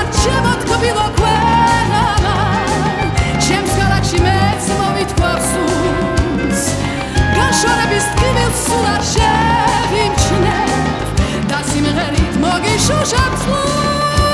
harčevat bilo kvērama, čems galakši mēs movit kvapsus, ganšore bistki vil sular ševim čnev, da simღერით მოგიშუშავ წყლს.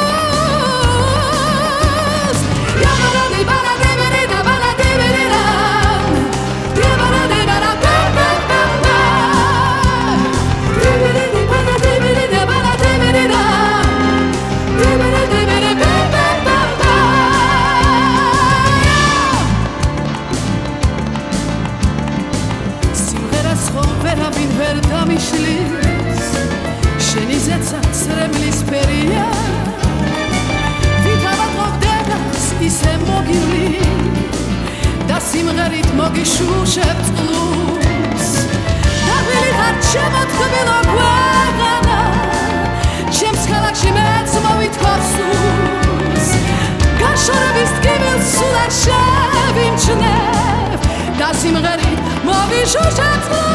ვერავინ ვერ დამიშლის შენი ზეცაც რემლის ფერია ვითავად მოგდებას ისე მოგილი და სიმღერით მოგიშუშებ წყლს დაღლილი ხარ ჩემო თბილო ქვეყანა ჩემს ქალაქში მეც მოვითხოვ სულს განშორების ტკივილს სულ არ შევიმჩნევ და სიმღერით მოგიშუშებ წყლს